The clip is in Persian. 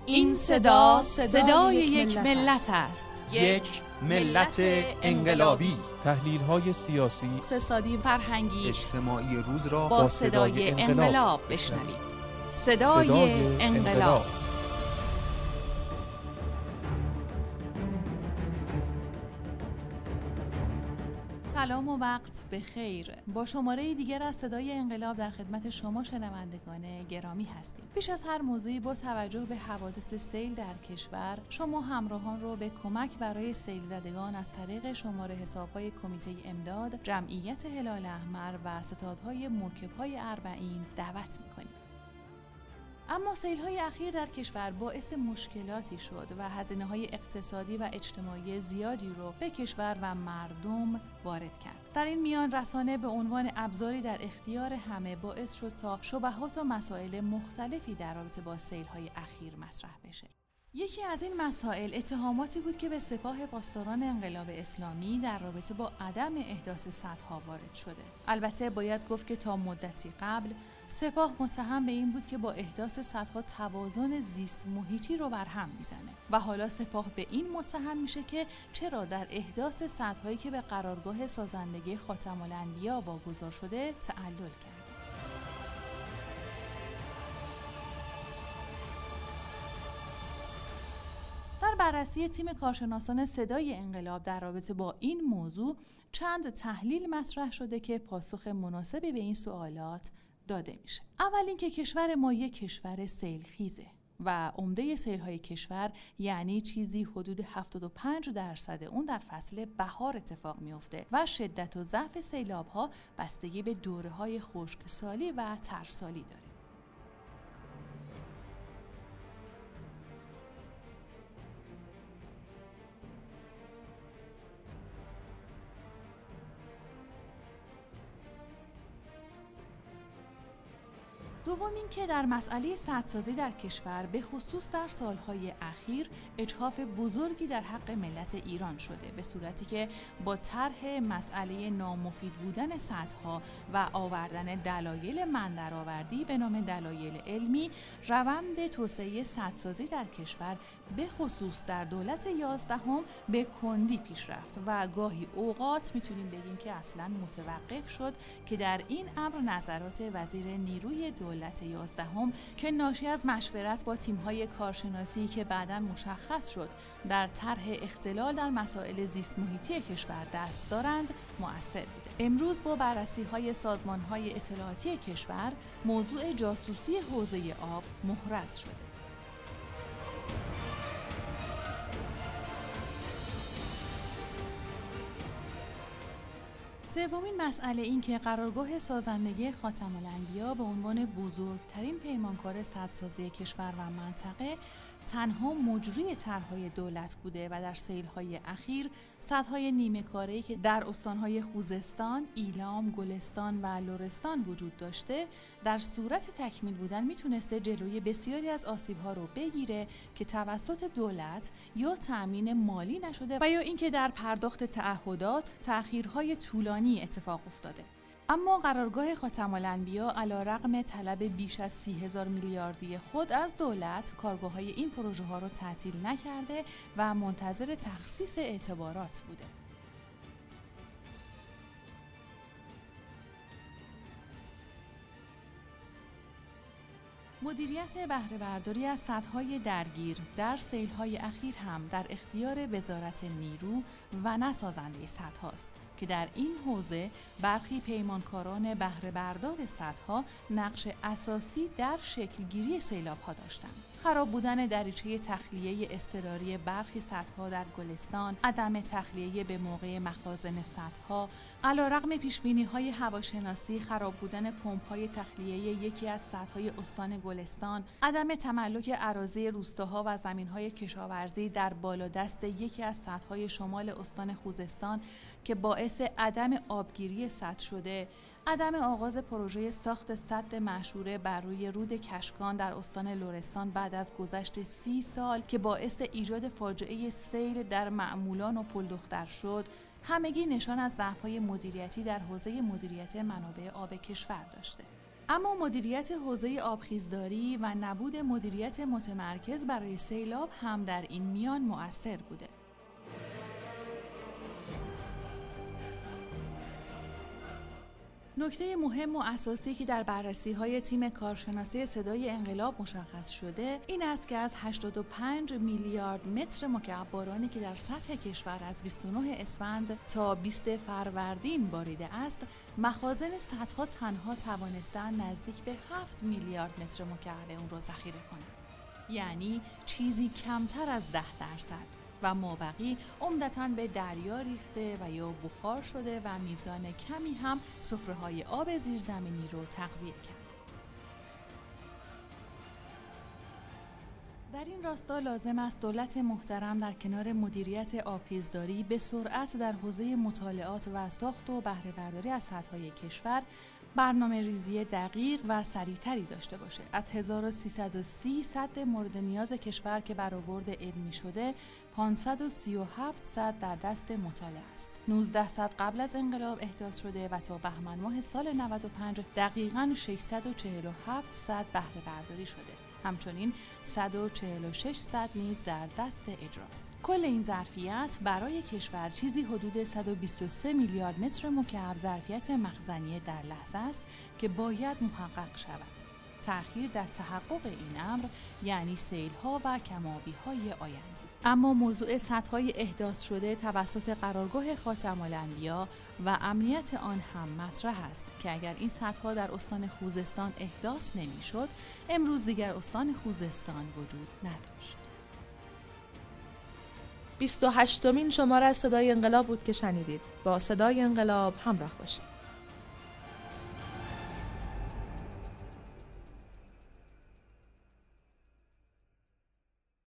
این صدا صدای یک ملت است. یک ملت انقلابی. تحلیل‌های سیاسی، اقتصادی، فرهنگی، اجتماعی روز را با صدای انقلاب بشنوید. صدای انقلاب. سلام و وقت بخیر. با شماره دیگر از صدای انقلاب در خدمت شما شنوندگان گرامی هستیم. پیش از هر موضوعی با توجه به حوادث سیل در کشور، شما همراهان رو به کمک برای سیل زدگان از طریق شماره حساب‌های کمیته امداد، جمعیت هلال احمر و ستادهای موکب‌های اربعین دعوت می‌کنیم. اما سیل‌های اخیر در کشور باعث مشکلاتی شد و هزینه‌های اقتصادی و اجتماعی زیادی رو به کشور و مردم وارد کرد. در این میان رسانه به عنوان ابزاری در اختیار همه باعث شد تا شبهات و مسائل مختلفی در رابطه با سیل‌های اخیر مطرح بشه. یکی از این مسائل اتهاماتی بود که به سپاه پاسداران انقلاب اسلامی در رابطه با عدم احداث سدها وارد شده. البته باید گفت که تا مدتی قبل سپاه متهم به این بود که با احداث سدها توازن زیست محیطی رو برهم میزنه و حالا سپاه به این متهم میشه که چرا در احداث سدهایی که به قرارگاه سازندگی خاتم الانبیا واگذار شده تعلل کرده. در بررسی تیم کارشناسان صدای انقلاب در رابطه با این موضوع چند تحلیل مطرح شده که پاسخ مناسبی به این سوالات داده میشه. اول اینکه کشور ما یک کشور سیلخیزه و عمده سیل‌های کشور یعنی چیزی حدود 75% اون در فصل بهار اتفاق میفته و شدت و ضعف سیلاب‌ها بستگی به دوره‌های خشکسالی و ترسالی داره. دوم اینکه در مسئله سدسازی در کشور به خصوص در سالهای اخیر اجحاف بزرگی در حق ملت ایران شده، به صورتی که با طرح مسئله نامفید بودن سدها و آوردن دلایل مندرآوردی به نام دلایل علمی، روند توسعه سدسازی در کشور به خصوص در دولت 11 به کندی پیش رفت و گاهی اوقات میتونیم بگیم که اصلاً متوقف شد که در این امر نظرات وزیر نیروی دولت 11 که ناشی از مشورت با تیم‌های کارشناسی که بعداً مشخص شد در طرح اختلال در مسائل زیست محیطی کشور دست دارند مؤثر بوده. امروز با بررسی‌های سازمان‌های اطلاعاتی کشور موضوع جاسوسی حوزه آب محرز شده. سومین مسئله این که قرارگاه سازندگی خاتم الانبیا به عنوان بزرگترین پیمانکار سدسازی کشور و منطقه تنها مجری طرح‌های دولت بوده و در سیل‌های اخیر سدهای نیمه کاره‌ای که در استان‌های خوزستان، ایلام، گلستان و لرستان وجود داشته در صورت تکمیل بودن میتونسته جلوی بسیاری از آسیب‌ها رو بگیره که توسط دولت یا تأمین مالی نشده و یا اینکه در پرداخت تعهدات تأخیرهای طولانی اتفاق افتاده. اما قرارگاه خاتم الانبیا علیرغم طلب بیش از 30,000 میلیاردی خود از دولت کارگاه‌های این پروژه ها رو تعطیل نکرده و منتظر تخصیص اعتبارات بوده. مدیریت بهره برداری از سدهای درگیر در سیل‌های اخیر هم در اختیار وزارت نیرو و نه سازنده سدهاست که در این حوزه برخی پیمانکاران بهره بردار سدها نقش اساسی در شکلگیری سیلاب‌ها داشتند. خراب بودن دریچه تخلیه اضطراری برخی سدها در گلستان، عدم تخلیه به موقع مخازن سدها، علیرغم پیشبینی‌های هواشناسی خراب بودن پمپ‌های تخلیه یکی از سدهای استان گلستان، عدم تملک اراضی روستاها و زمین‌های کشاورزی در بالادست یکی از سدهای شمال استان خوزستان که باعث عدم آبگیری سد شده، عدم آغاز پروژه ساخت سد مشهوره بر روی رود کشکان در استان لرستان بعد از گذشت 30 سال که باعث ایجاد فاجعه سیل در معمولان و پلدختر شد، همگی نشان از ضعف‌های مدیریتی در حوزه مدیریت منابع آب کشور داشته. اما مدیریت حوزه آبخیزداری و نبود مدیریت متمرکز برای سیلاب هم در این میان مؤثر بوده. نکته مهم و اساسی که در بررسی‌های تیم کارشناسی صدای انقلاب مشخص شده این است که از 85 میلیارد متر مکعب بارانی که در سطح کشور از 29 اسفند تا 20 فروردین باریده است، مخازن سدها تنها توانستند نزدیک به 7 میلیارد متر مکعب اون را ذخیره کنند. یعنی چیزی کمتر از 10% و مابقی عمدتاً به دریا ریخته و یا بخار شده و میزان کمی هم سفره‌های آب زیرزمینی رو تغذیه کرد. در این راستا لازم است دولت محترم در کنار مدیریت آبخیزداری به سرعت در حوزه مطالعات و ساخت و بهره برداری از سدهای کشور برنامه ریزی دقیق و سریعتری داشته باشه. از 1330 سد مورد نیاز کشور که برآورد علمی شده 537 سد در دست مطالعه است. 19 سد قبل از انقلاب احداث شده و تا بهمن ماه سال 95 دقیقاً 647 سد بهره برداری شده. همچنین 146 سد نیز در دست اجراست. کل این ظرفیت برای کشور چیزی حدود 123 میلیارد متر مکعب ظرفیت مخزنی در لحظه است که باید محقق شود. تأخیر در تحقق این امر یعنی سیل‌ها و کم‌آبی‌های آینده. اما موضوع سدهای احداث شده توسط قرارگاه خاتم‌الانبیا و امنیت آن هم مطرح است که اگر این سدها در استان خوزستان احداث نمی‌شد، امروز دیگر استان خوزستان وجود نداشت. 28مین شماره از صدای انقلاب بود که شنیدید. با صدای انقلاب همراه باشید.